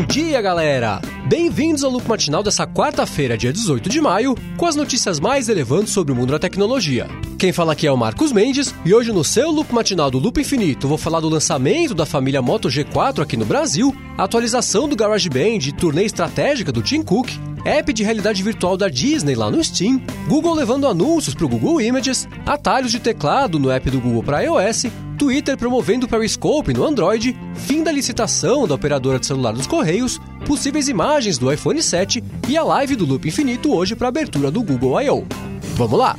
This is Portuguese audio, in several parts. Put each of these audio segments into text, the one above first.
dia, galera! Bem-vindos ao Loop Matinal dessa quarta-feira, dia 18 de maio, com as notícias mais relevantes sobre o mundo da tecnologia. Quem fala aqui é o Marcos Mendes, e hoje no seu Loop Matinal do Loop Infinito vou falar do lançamento da família Moto G4 aqui no Brasil, atualização do GarageBand e turnê estratégica do Tim Cook, app de realidade virtual da Disney lá no Steam, Google levando anúncios para o Google Images, atalhos de teclado no app do Google para iOS, Twitter promovendo o Periscope no Android, fim da licitação da operadora de celular dos Correios, possíveis imagens do iPhone 7 e a live do Loop Infinito hoje para a abertura do Google I.O. Vamos lá!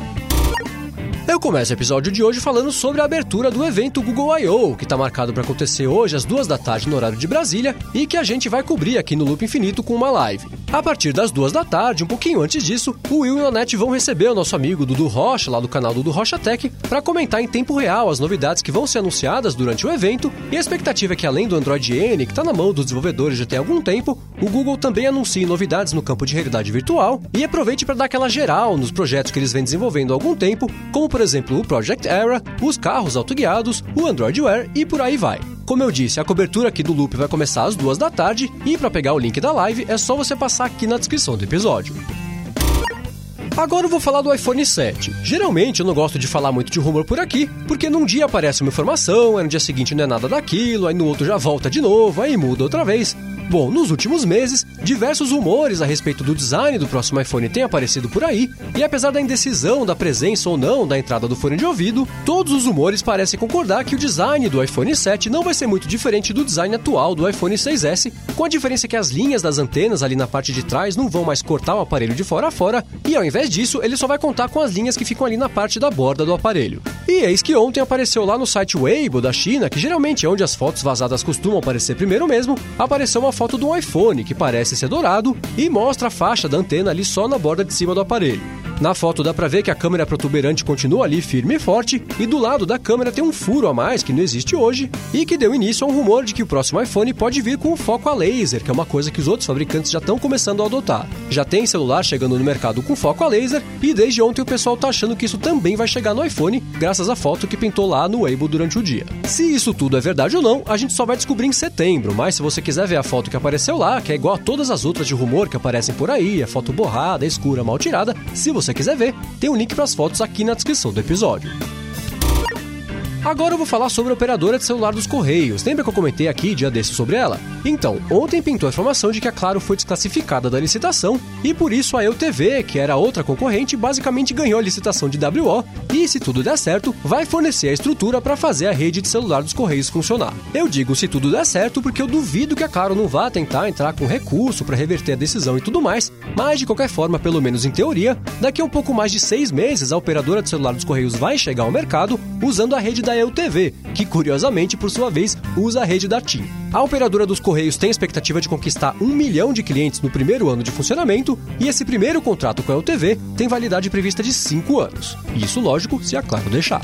Eu começo o episódio de hoje falando sobre a abertura do evento Google I.O., que está marcado para acontecer hoje às 2 da tarde no horário de Brasília e que a gente vai cobrir aqui no Loop Infinito com uma live. A partir das 2 da tarde, um pouquinho antes disso, o Will e a Nanete vão receber o nosso amigo Dudu Rocha, lá do canal Dudu Rocha Tech, para comentar em tempo real as novidades que vão ser anunciadas durante o evento, e a expectativa é que além do Android N, que está na mão dos desenvolvedores já tem algum tempo, o Google também anuncie novidades no campo de realidade virtual e aproveite para dar aquela geral nos projetos que eles vêm desenvolvendo há algum tempo, como por exemplo o Project Era, os carros autoguiados, o Android Wear e por aí vai. Como eu disse, a cobertura aqui do Loop vai começar às 2 da tarde e para pegar o link da live é só você passar aqui na descrição do episódio. Agora eu vou falar do iPhone 7. Geralmente eu não gosto de falar muito de rumor por aqui, porque num dia aparece uma informação, aí no dia seguinte não é nada daquilo, aí no outro já volta de novo, aí muda outra vez. Bom, nos últimos meses, diversos rumores a respeito do design do próximo iPhone têm aparecido por aí, e apesar da indecisão da presença ou não da entrada do fone de ouvido, todos os rumores parecem concordar que o design do iPhone 7 não vai ser muito diferente do design atual do iPhone 6S, com a diferença que as linhas das antenas ali na parte de trás não vão mais cortar o aparelho de fora a fora, e ao invés disso, ele só vai contar com as linhas que ficam ali na parte da borda do aparelho. E eis que ontem apareceu lá no site Weibo da China, que geralmente é onde as fotos vazadas costumam aparecer primeiro mesmo, apareceu uma foto de um iPhone que parece ser dourado e mostra a faixa da antena ali só na borda de cima do aparelho. Na foto dá pra ver que a câmera protuberante continua ali firme e forte, e do lado da câmera tem um furo a mais que não existe hoje, e que deu início a um rumor de que o próximo iPhone pode vir com um foco a laser, que é uma coisa que os outros fabricantes já estão começando a adotar. Já tem celular chegando no mercado com foco a laser, e desde ontem o pessoal tá achando que isso também vai chegar no iPhone, graças à foto que pintou lá no Weibo durante o dia. Se isso tudo é verdade ou não, a gente só vai descobrir em setembro, mas se você quiser ver a foto que apareceu lá, que é igual a todas as outras de rumor que aparecem por aí, a foto borrada, escura, mal tirada, se você quiser ver, tem um link para as fotos aqui na descrição do episódio. Agora eu vou falar sobre a operadora de celular dos Correios. Lembra que eu comentei aqui dia desses sobre ela? Então, ontem pintou a informação de que a Claro foi desclassificada da licitação e por isso a EUTV, que era outra concorrente, basicamente ganhou a licitação de WO e, se tudo der certo, vai fornecer a estrutura para fazer a rede de celular dos Correios funcionar. Eu digo se tudo der certo porque eu duvido que a Claro não vá tentar entrar com recurso para reverter a decisão e tudo mais, mas de qualquer forma, pelo menos em teoria, daqui a um pouco mais de 6 meses a operadora de celular dos Correios vai chegar ao mercado usando a rede da EUTV, que curiosamente, por sua vez, usa a rede da TIM. A operadora dos Correios tem a expectativa de conquistar 1 milhão de clientes no primeiro ano de funcionamento e esse primeiro contrato com a EUTV tem validade prevista de 5 anos. Isso, lógico, se a Claro deixar.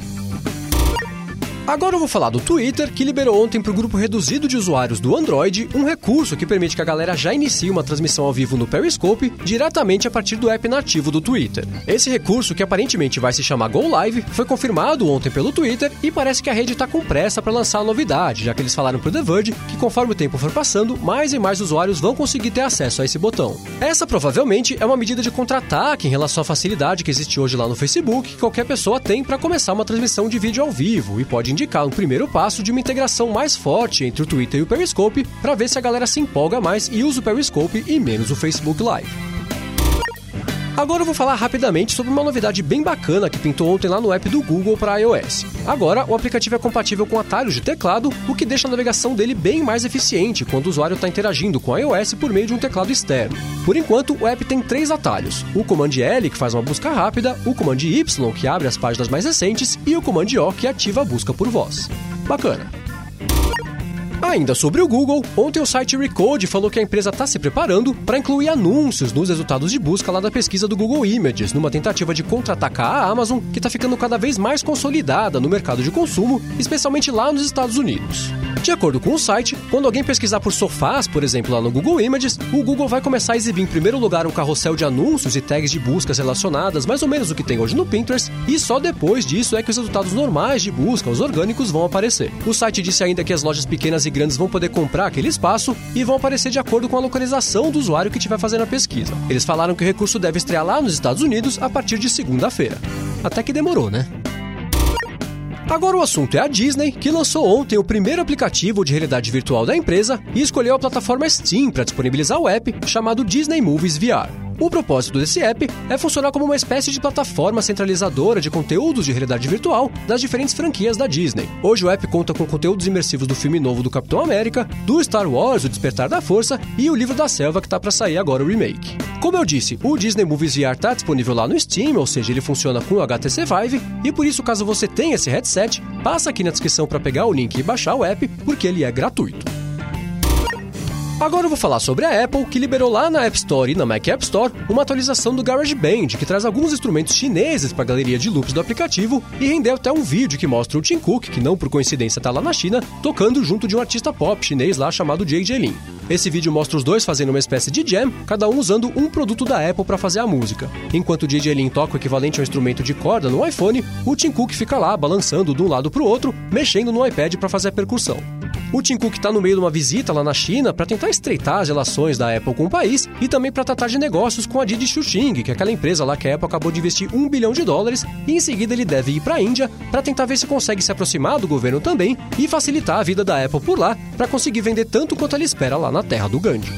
Agora eu vou falar do Twitter, que liberou ontem para o grupo reduzido de usuários do Android um recurso que permite que a galera já inicie uma transmissão ao vivo no Periscope diretamente a partir do app nativo do Twitter. Esse recurso, que aparentemente vai se chamar Go Live, foi confirmado ontem pelo Twitter e parece que a rede está com pressa para lançar a novidade, já que eles falaram para o The Verge que conforme o tempo for passando, mais e mais usuários vão conseguir ter acesso a esse botão. Essa provavelmente é uma medida de contra-ataque em relação à facilidade que existe hoje lá no Facebook, que qualquer pessoa tem para começar uma transmissão de vídeo ao vivo e pode indicar um primeiro passo de uma integração mais forte entre o Twitter e o Periscope para ver se a galera se empolga mais e usa o Periscope e menos o Facebook Live. Agora eu vou falar rapidamente sobre uma novidade bem bacana que pintou ontem lá no app do Google para iOS. Agora, o aplicativo é compatível com atalhos de teclado, o que deixa a navegação dele bem mais eficiente quando o usuário está interagindo com o iOS por meio de um teclado externo. Por enquanto, o app tem 3 atalhos: o Command L, que faz uma busca rápida, o Command Y, que abre as páginas mais recentes, e o Command O, que ativa a busca por voz. Bacana! Ainda sobre o Google, ontem o site Recode falou que a empresa está se preparando para incluir anúncios nos resultados de busca lá da pesquisa do Google Images, numa tentativa de contra-atacar a Amazon, que está ficando cada vez mais consolidada no mercado de consumo, especialmente lá nos Estados Unidos. De acordo com o site, quando alguém pesquisar por sofás, por exemplo, lá no Google Images, o Google vai começar a exibir em primeiro lugar um carrossel de anúncios e tags de buscas relacionadas, mais ou menos o que tem hoje no Pinterest, e só depois disso é que os resultados normais de busca, os orgânicos, vão aparecer. O site disse ainda que as lojas pequenas e grandes vão poder comprar aquele espaço e vão aparecer de acordo com a localização do usuário que estiver fazendo a pesquisa. Eles falaram que o recurso deve estrear lá nos Estados Unidos a partir de segunda-feira. Até que demorou, né? Agora o assunto é a Disney, que lançou ontem o primeiro aplicativo de realidade virtual da empresa e escolheu a plataforma Steam para disponibilizar o app chamado Disney Movies VR. O propósito desse app é funcionar como uma espécie de plataforma centralizadora de conteúdos de realidade virtual das diferentes franquias da Disney. Hoje o app conta com conteúdos imersivos do filme novo do Capitão América, do Star Wars, O Despertar da Força e o Livro da Selva, que tá para sair agora o remake. Como eu disse, o Disney Movies VR tá disponível lá no Steam, ou seja, ele funciona com o HTC Vive, e por isso, caso você tenha esse headset, passa aqui na descrição para pegar o link e baixar o app, porque ele é gratuito. Agora eu vou falar sobre a Apple, que liberou lá na App Store e na Mac App Store uma atualização do GarageBand, que traz alguns instrumentos chineses para a galeria de loops do aplicativo e rendeu até um vídeo que mostra o Tim Cook, que não por coincidência está lá na China, tocando junto de um artista pop chinês lá chamado JJ Lin. Esse vídeo mostra os dois fazendo uma espécie de jam, cada um usando um produto da Apple para fazer a música. Enquanto o JJ Lin toca o equivalente a um instrumento de corda no iPhone, o Tim Cook fica lá balançando de um lado para o outro, mexendo no iPad para fazer a percussão. O Tim Cook está no meio de uma visita lá na China para tentar estreitar as relações da Apple com o país e também para tratar de negócios com a Didi Chuxing, que é aquela empresa lá que a Apple acabou de investir $1 bilhão, e em seguida ele deve ir para a Índia para tentar ver se consegue se aproximar do governo também e facilitar a vida da Apple por lá para conseguir vender tanto quanto ela espera lá na terra do Gandhi.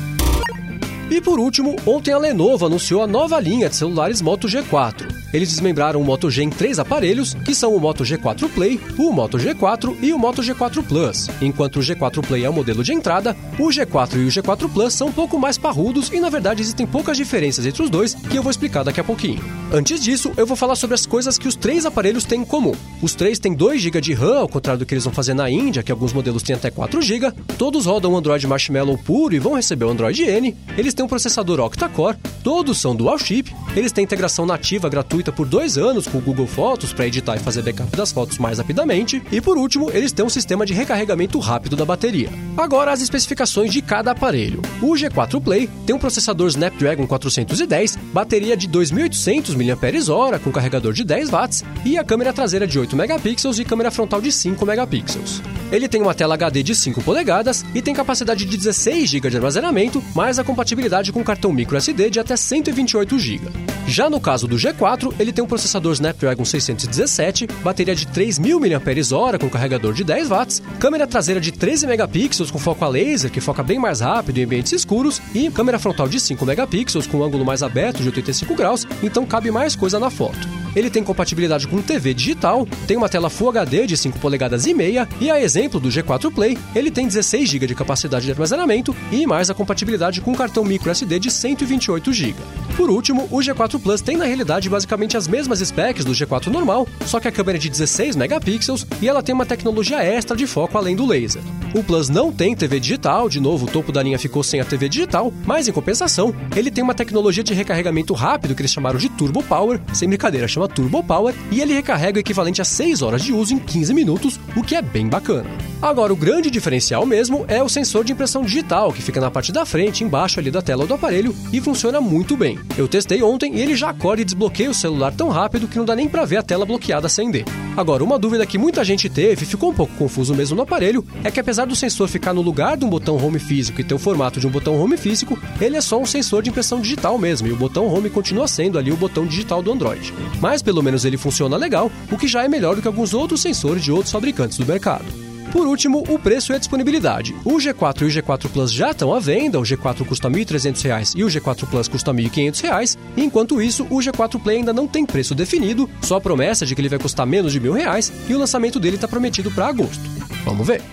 E por último, ontem a Lenovo anunciou a nova linha de celulares Moto G4. Eles desmembraram o Moto G em 3 aparelhos, que são o Moto G4 Play, o Moto G4 e o Moto G4 Plus. Enquanto o G4 Play é o modelo de entrada, o G4 e o G4 Plus são um pouco mais parrudos e na verdade existem poucas diferenças entre os dois que eu vou explicar daqui a pouquinho. Antes disso, eu vou falar sobre as coisas que os 3 aparelhos têm em comum. Os 3 têm 2 GB de RAM, ao contrário do que eles vão fazer na Índia, que alguns modelos têm até 4 GB. Todos rodam o Android Marshmallow puro e vão receber o Android N. Eles têm um processador octa-core, todos são dual chip, eles têm integração nativa gratuita por 2 anos com o Google Fotos para editar e fazer backup das fotos mais rapidamente, e por último, eles têm um sistema de recarregamento rápido da bateria. Agora as especificações de cada aparelho. O G4 Play tem um processador Snapdragon 410, bateria de 2.800 mAh com carregador de 10 watts e a câmera traseira de 8 megapixels e câmera frontal de 5 megapixels. Ele tem uma tela HD de 5 polegadas e tem capacidade de 16 GB de armazenamento, mais a compatibilidade com cartão microSD de até 128 GB. Já no caso do G4, ele tem um processador Snapdragon 617, bateria de 3.000 mAh com carregador de 10 watts, câmera traseira de 13 megapixels com foco a laser, que foca bem mais rápido em ambientes escuros, e câmera frontal de 5 megapixels com ângulo mais aberto de 85 graus, então cabe mais coisa na foto. Ele tem compatibilidade com TV digital, tem uma tela Full HD de 5 polegadas e meia, e a exemplo do G4 Play, ele tem 16 GB de capacidade de armazenamento e mais a compatibilidade com cartão microSD de 128 GB. Por último, o G4 Plus tem na realidade basicamente as mesmas specs do G4 normal, só que a câmera é de 16 megapixels e ela tem uma tecnologia extra de foco além do laser. O Plus não tem TV digital, de novo o topo da linha ficou sem a TV digital, mas em compensação, ele tem uma tecnologia de recarregamento rápido que eles chamaram de Turbo Power, sem brincadeira, chama Turbo Power, e ele recarrega o equivalente a 6 horas de uso em 15 minutos, o que é bem bacana. Agora, o grande diferencial mesmo é o sensor de impressão digital, que fica na parte da frente, embaixo ali da tela do aparelho, e funciona muito bem. Eu testei ontem e ele já acorda e desbloqueia o celular tão rápido que não dá nem pra ver a tela bloqueada acender. Agora, uma dúvida que muita gente teve e ficou um pouco confuso mesmo no aparelho, é que apesar do sensor ficar no lugar de um botão home físico e ter o formato de um botão home físico, ele é só um sensor de impressão digital mesmo, e o botão home continua sendo ali o botão digital do Android. Mas pelo menos ele funciona legal, o que já é melhor do que alguns outros sensores de outros fabricantes do mercado. Por último, o preço e a disponibilidade. O G4 e o G4 Plus já estão à venda, o G4 custa R$ 1.300 e o G4 Plus custa R$ 1.500, enquanto isso, o G4 Play ainda não tem preço definido, só a promessa de que ele vai custar menos de R$1.000 e o lançamento dele está prometido para agosto. Vamos ver!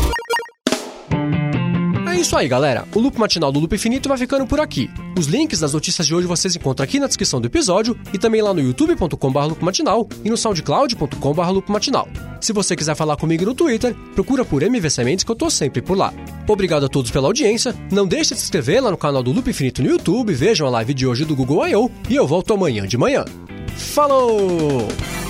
É isso aí, galera. O Loop Matinal do Loop Infinito vai ficando por aqui. Os links das notícias de hoje vocês encontram aqui na descrição do episódio e também lá no youtube.com/loopmatinal e no soundcloud.com/loopmatinal. Se você quiser falar comigo no Twitter, procura por MV Sementes que eu tô sempre por lá. Obrigado a todos pela audiência, não deixe de se inscrever lá no canal do Loop Infinito no YouTube, vejam a live de hoje do Google I.O. e eu volto amanhã de manhã. Falou!